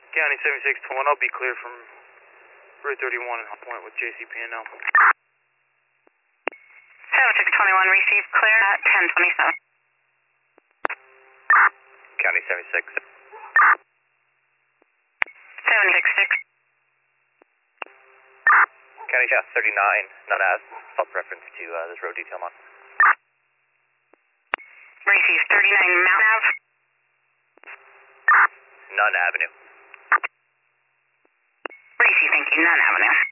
County 7621, I'll be clear from Route 31 and High Point with JCP&L. 7621, receive clear at 1027. County 76. 766. County 39, not as self-reference to this road detail on. Receive 39 Mount Ave. Nunn Avenue. Receive, thank you, Nunn Avenue.